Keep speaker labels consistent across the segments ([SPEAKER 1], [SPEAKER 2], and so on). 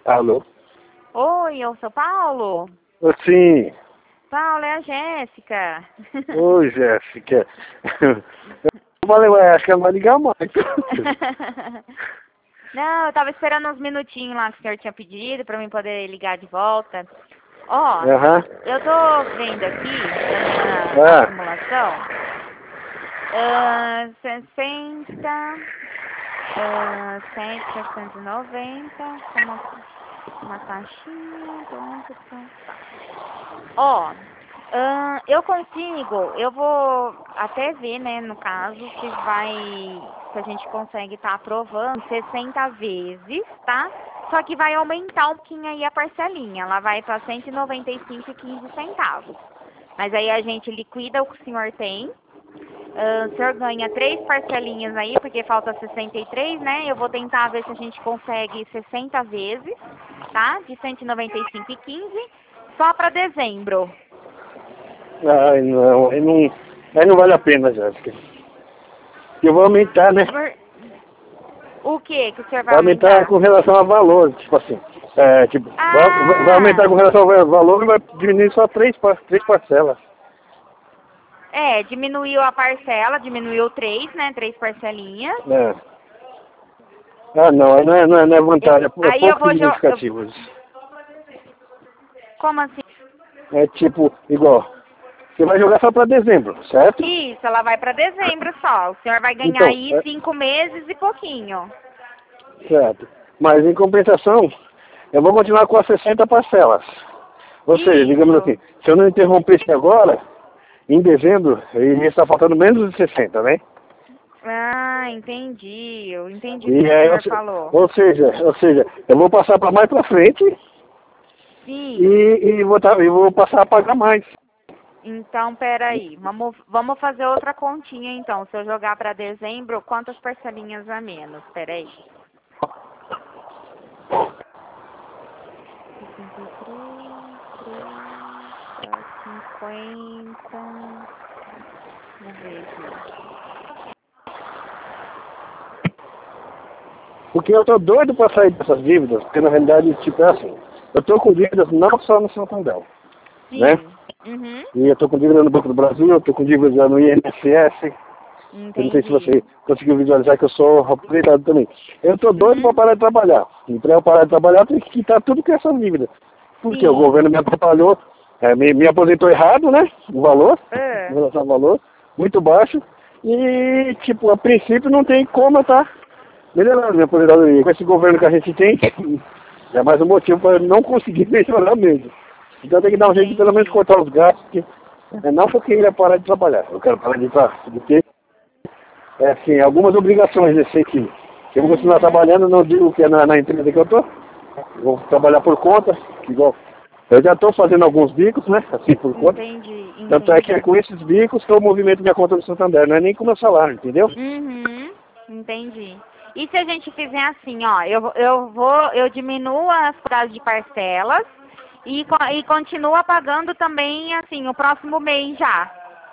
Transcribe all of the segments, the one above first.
[SPEAKER 1] Alô?
[SPEAKER 2] Oi, eu sou Paulo.
[SPEAKER 1] Sim.
[SPEAKER 2] Paulo, é a Jéssica.
[SPEAKER 1] Oi, Jéssica. Eu falei, ué, acho que ela vai ligar mais.
[SPEAKER 2] Não, eu tava esperando uns minutinhos lá que o senhor tinha pedido pra mim poder ligar de volta. Ó,
[SPEAKER 1] Aham.
[SPEAKER 2] eu tô vendo aqui na
[SPEAKER 1] Ah.
[SPEAKER 2] simulação. 60, 790, com uma taxinha, pronto. Ó, eu consigo, eu vou até ver, né, no caso, se a gente consegue estar aprovando 60 vezes, tá? Só que vai aumentar um pouquinho aí a parcelinha, ela vai para 195,15 centavos. Mas aí a gente liquida o que o senhor tem. O senhor ganha 3 parcelinhas aí, porque falta 63, né? Eu vou tentar ver se a gente consegue 60 vezes, tá? De 195,15, só para dezembro.
[SPEAKER 1] Ai, não. Aí não vale a pena, Jéssica. Eu vou aumentar, né?
[SPEAKER 2] O que o senhor vai
[SPEAKER 1] Vai aumentar
[SPEAKER 2] aumentar?
[SPEAKER 1] com relação a valor, tipo assim. Vai aumentar
[SPEAKER 2] Ah,
[SPEAKER 1] com relação ao valor e vai diminuir só três parcelas.
[SPEAKER 2] diminuiu a parcela, diminuiu 3, né? 3 parcelinhas.
[SPEAKER 1] É. Ah, não, aí não é vantagem, é
[SPEAKER 2] Aí eu
[SPEAKER 1] pouco
[SPEAKER 2] vou...
[SPEAKER 1] significativo.
[SPEAKER 2] Como assim?
[SPEAKER 1] É tipo, igual, você vai jogar só pra dezembro, certo?
[SPEAKER 2] Isso, ela vai para dezembro só. O senhor vai ganhar
[SPEAKER 1] Então,
[SPEAKER 2] aí 5 meses e pouquinho.
[SPEAKER 1] certo. Mas em compensação, eu vou continuar com as 60 parcelas. Ou seja, digamos
[SPEAKER 2] Isso.
[SPEAKER 1] assim, se eu não interrompesse agora, em dezembro, iria estar faltando menos de 60, né?
[SPEAKER 2] Ah, entendi. Eu entendi o que
[SPEAKER 1] E
[SPEAKER 2] o
[SPEAKER 1] aí,
[SPEAKER 2] senhor falou.
[SPEAKER 1] ou seja, eu vou passar para mais para frente
[SPEAKER 2] Sim.
[SPEAKER 1] e vou passar a pagar mais.
[SPEAKER 2] Então, peraí. Vamos fazer outra continha, então. Se eu jogar para dezembro, quantas parcelinhas a menos? Peraí. 63, 3, 50. Vamos ver aqui.
[SPEAKER 1] Porque eu tô doido para sair dessas dívidas, porque na realidade, tipo, é assim, eu tô com dívidas não só no Santander, né?
[SPEAKER 2] Sim. Uhum.
[SPEAKER 1] E eu tô com dívida no Banco do Brasil, eu tô com dívida no INSS. Eu não sei se
[SPEAKER 2] Entendi.
[SPEAKER 1] você conseguiu visualizar que eu sou aposentado também. Eu tô doido para
[SPEAKER 2] Uhum.
[SPEAKER 1] parar de trabalhar. E para eu parar de trabalhar, eu tenho que quitar tudo que é essa dívida. Porque o
[SPEAKER 2] Sim.
[SPEAKER 1] governo me atrapalhou, me aposentou errado, né? O valor, em
[SPEAKER 2] Ah,
[SPEAKER 1] relação ao valor, muito baixo. E, tipo, a princípio não tem como eu estar melhorando minha aposentadoria. Com esse governo que a gente tem, é mais um motivo para não conseguir melhorar mesmo. Então tem que dar um jeito de pelo menos
[SPEAKER 2] entendi.
[SPEAKER 1] cortar os gastos, porque não porque eu queria parar de trabalhar. Eu quero parar de ter assim, algumas obrigações nesse sentido. Eu vou continuar
[SPEAKER 2] Uhum.
[SPEAKER 1] trabalhando, não digo que é na empresa que eu estou, vou trabalhar por conta, igual. Eu já estou fazendo alguns bicos, né? Assim, por conta.
[SPEAKER 2] Entendi,
[SPEAKER 1] Tanto é que é
[SPEAKER 2] entendi.
[SPEAKER 1] com esses bicos que eu movimento minha conta do Santander, não é nem com o meu salário, entendeu?
[SPEAKER 2] Uhum. Entendi. E se a gente fizer assim, ó, eu diminuo as quantidades de parcelas e continuo pagando também, assim, o próximo mês já.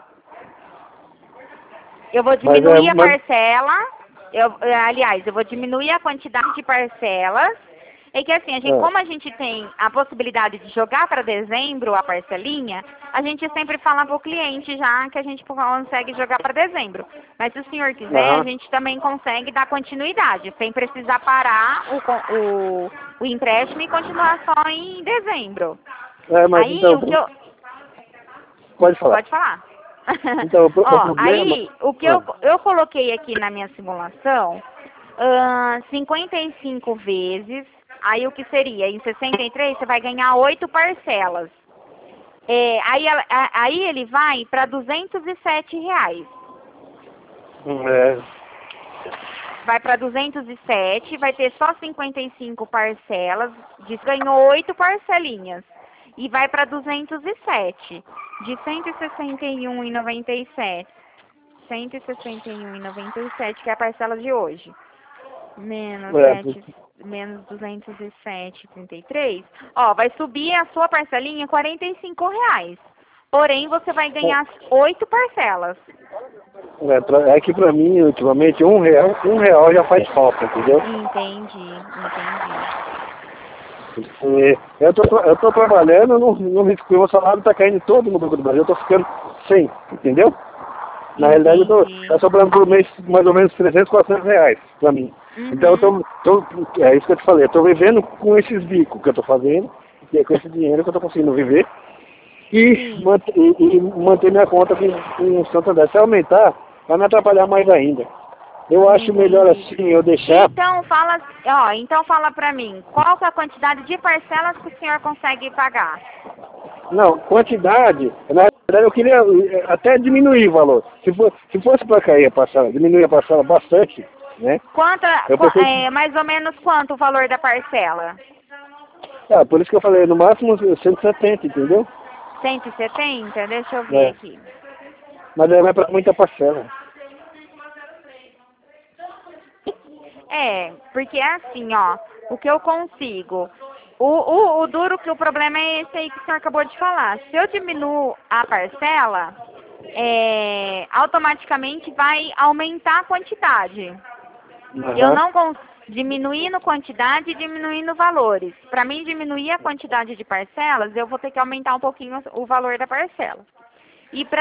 [SPEAKER 2] Eu vou
[SPEAKER 1] Mas
[SPEAKER 2] diminuir a parcela, aliás, eu vou diminuir a quantidade de parcelas. É que assim, como a gente tem a possibilidade de jogar para dezembro a parcelinha, a gente sempre fala para o cliente já que a gente consegue jogar para dezembro. Mas se o senhor quiser, a gente também consegue dar continuidade, sem precisar parar o empréstimo e continuar só em dezembro.
[SPEAKER 1] mas
[SPEAKER 2] Aí
[SPEAKER 1] então,
[SPEAKER 2] o que eu...
[SPEAKER 1] pode falar.
[SPEAKER 2] Pode falar.
[SPEAKER 1] Então, o
[SPEAKER 2] Ó,
[SPEAKER 1] problema...
[SPEAKER 2] aí o que eu coloquei aqui na minha simulação, 55 vezes, aí o que seria? Em 63 você vai ganhar 8 parcelas. Aí ele vai para R$ 207.
[SPEAKER 1] É,
[SPEAKER 2] Vai para 207, vai ter só 55 parcelas, ganhou 8 parcelinhas. E vai para 207, de 161,97. 161,97, que é a parcela de hoje.
[SPEAKER 1] é,
[SPEAKER 2] Menos 207,33. Ó, vai subir a sua parcelinha R$ 45. Porém, você vai ganhar 8 parcelas.
[SPEAKER 1] é que pra mim, ultimamente, um real já faz falta, entendeu?
[SPEAKER 2] Entendi, entendi.
[SPEAKER 1] Eu tô trabalhando no risco, porque o salário tá caindo todo no Banco do Brasil, eu tô ficando sem, entendeu? Na realidade, tá sobrando por mês mais ou menos 300, 400 reais pra mim. Então, é isso que eu te falei, eu tô vivendo com esses bicos que eu tô fazendo, e é com esse dinheiro que eu tô conseguindo viver, e manter minha conta com o Santander. Se aumentar, vai me atrapalhar mais ainda. Eu acho melhor assim, eu deixar...
[SPEAKER 2] Então fala pra mim, qual que é a quantidade de parcelas que o senhor consegue pagar?
[SPEAKER 1] Não, quantidade, na verdade eu queria até diminuir o valor. Se fosse para cair a parcela, diminuir a parcela bastante, né?
[SPEAKER 2] Mais ou menos quanto o valor da parcela?
[SPEAKER 1] Por isso que eu falei, no máximo 170, entendeu?
[SPEAKER 2] 170? Deixa eu ver aqui.
[SPEAKER 1] Mas é para muita parcela.
[SPEAKER 2] Porque é assim, ó, o que eu consigo... O duro que o problema é esse aí que o senhor acabou de falar. Se eu diminuo a parcela, automaticamente vai aumentar a quantidade. Eu não diminuindo quantidade e diminuindo valores. Para mim diminuir a quantidade de parcelas, eu vou ter que aumentar um pouquinho o valor da parcela. E para...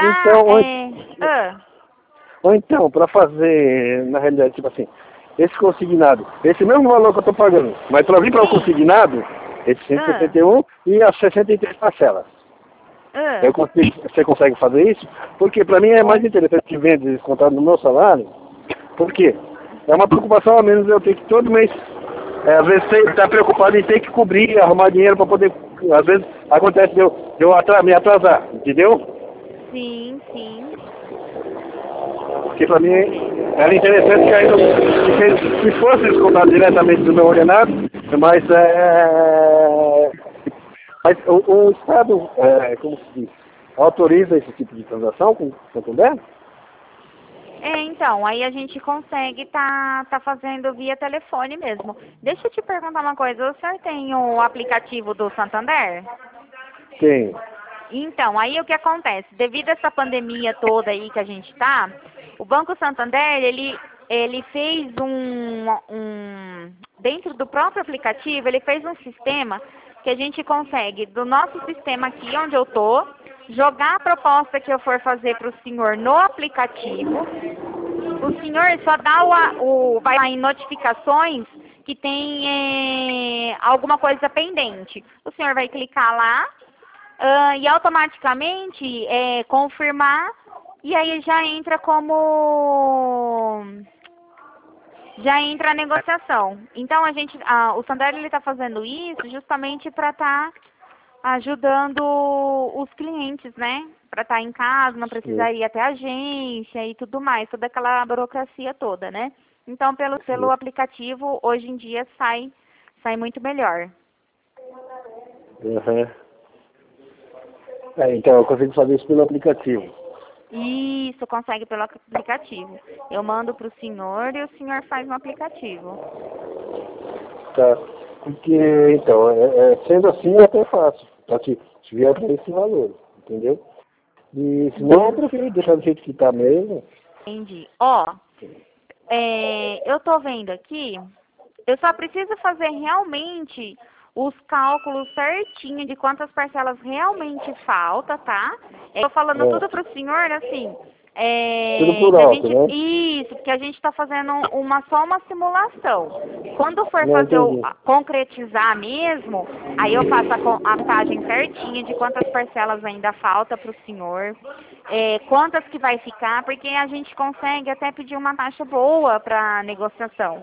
[SPEAKER 1] Ou então, para fazer, na realidade, tipo assim, esse consignado, esse mesmo valor que eu estou pagando, mas para vir para o consignado, esse 171 e as 63 parcelas. Você consegue fazer isso? Porque para mim é mais interessante que venda descontado no meu salário, porque é uma preocupação a menos eu ter que todo mês, às vezes estar preocupado em ter que cobrir, arrumar dinheiro para poder, às vezes acontece de eu me atrasar, entendeu?
[SPEAKER 2] Sim.
[SPEAKER 1] Porque para mim era interessante que ainda se fosse descontado diretamente do meu ordenado, mas o Estado, como se diz, autoriza esse tipo de transação com o Santander?
[SPEAKER 2] Então, aí a gente consegue tá fazendo via telefone mesmo. Deixa eu te perguntar uma coisa, o senhor tem o aplicativo do Santander?
[SPEAKER 1] Tem.
[SPEAKER 2] Então, aí o que acontece? Devido a essa pandemia toda aí que a gente tá, o Banco Santander, ele fez dentro do próprio aplicativo, ele fez um sistema que a gente consegue, do nosso sistema aqui onde eu tô, jogar a proposta que eu for fazer para o senhor no aplicativo. O senhor só dá vai lá em notificações que tem alguma coisa pendente. O senhor vai clicar lá e automaticamente confirmar, e aí já entra a negociação. Então o Santander ele está fazendo isso justamente para estar ajudando os clientes, né? Para estar em casa, não precisar ir até a agência e tudo mais, toda aquela burocracia toda, né? Então pelo aplicativo hoje em dia sai muito melhor.
[SPEAKER 1] Então eu consigo fazer isso pelo aplicativo.
[SPEAKER 2] Isso, consegue pelo aplicativo. Eu mando para o senhor e o senhor faz no aplicativo.
[SPEAKER 1] Tá. Porque, então, sendo assim é até fácil. Pra te vier para esse valor, entendeu? E se não, eu prefiro deixar do jeito que tá mesmo.
[SPEAKER 2] Entendi. Eu tô vendo aqui, eu só preciso fazer realmente os cálculos certinho de quantas parcelas realmente falta, tá? Eu tô falando tudo pro senhor, assim,
[SPEAKER 1] tudo por alto, né?
[SPEAKER 2] Isso, porque a gente tá fazendo só uma simulação. Quando for concretizar mesmo, aí eu faço a contagem certinha de quantas parcelas ainda falta pro senhor, quantas que vai ficar, porque a gente consegue até pedir uma taxa boa para negociação.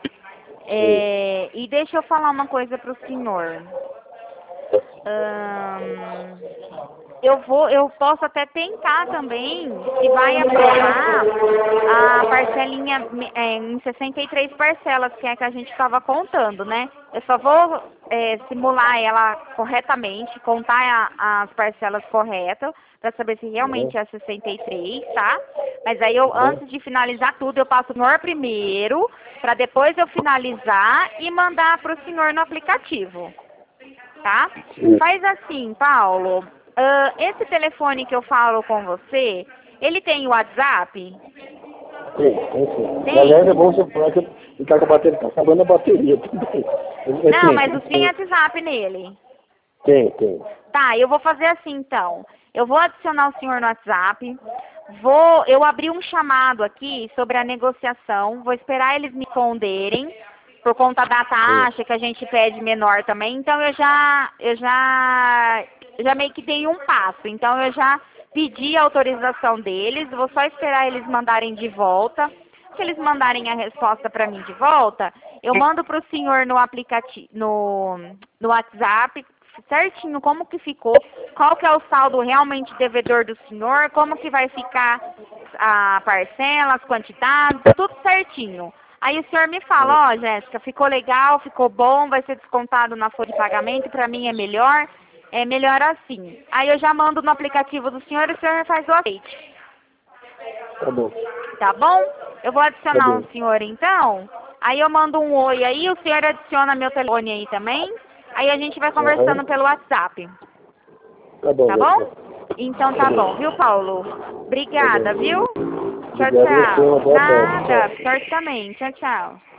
[SPEAKER 2] E deixa eu falar uma coisa para o senhor. Eu posso até tentar também, se vai aprovar a parcelinha em 63 parcelas, que é que a gente estava contando, né? Eu só vou simular ela corretamente, contar as parcelas corretas, para saber se realmente é 63, tá? Mas aí antes de finalizar tudo, eu passo o senhor primeiro, para depois eu finalizar e mandar para o senhor no aplicativo, tá? Faz assim, Paulo, esse telefone que eu falo com você, ele tem WhatsApp?
[SPEAKER 1] Tem sim.
[SPEAKER 2] Tem?
[SPEAKER 1] Aliás, é bom você falar que ficar com a bateria, tá acabando a bateria também.
[SPEAKER 2] Não, mas você tem WhatsApp nele.
[SPEAKER 1] Tem.
[SPEAKER 2] Tá, eu vou fazer assim então. Eu vou adicionar o senhor no WhatsApp. Eu abri um chamado aqui sobre a negociação. Vou esperar eles me responderem por conta da taxa que a gente pede menor também. Então eu já meio que dei um passo. Então eu já pedi a autorização deles. Vou só esperar eles mandarem de volta. Se eles mandarem a resposta para mim de volta, eu mando para o senhor no aplicativo, no WhatsApp, certinho como que ficou, qual que é o saldo realmente devedor do senhor, como que vai ficar a parcela, as quantidades, tudo certinho. Aí o senhor me fala, ó, Jéssica, ficou legal, ficou bom, vai ser descontado na folha de pagamento, para mim é melhor assim. Aí eu já mando no aplicativo do senhor e o senhor faz o aceite.
[SPEAKER 1] Tá bom.
[SPEAKER 2] Tá bom? Eu vou adicionar
[SPEAKER 1] Tá
[SPEAKER 2] o senhor então. Aí eu mando um oi aí, o senhor adiciona meu telefone aí também. Aí a gente vai conversando pelo WhatsApp.
[SPEAKER 1] Tá bom.
[SPEAKER 2] Tá bom? Então tá bom, viu, Paulo? Obrigada, viu? Tchau,
[SPEAKER 1] Obrigado a você, uma
[SPEAKER 2] tchau.
[SPEAKER 1] boa tarde.
[SPEAKER 2] Nada,
[SPEAKER 1] Tchau.
[SPEAKER 2] sorte também. Tchau, tchau.